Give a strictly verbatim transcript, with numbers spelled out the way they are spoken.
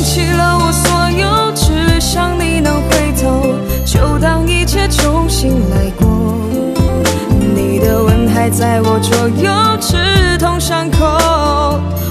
弃了我所有，只想你能回头，就当一切重新来过。你的吻还在我左右，刺痛伤口。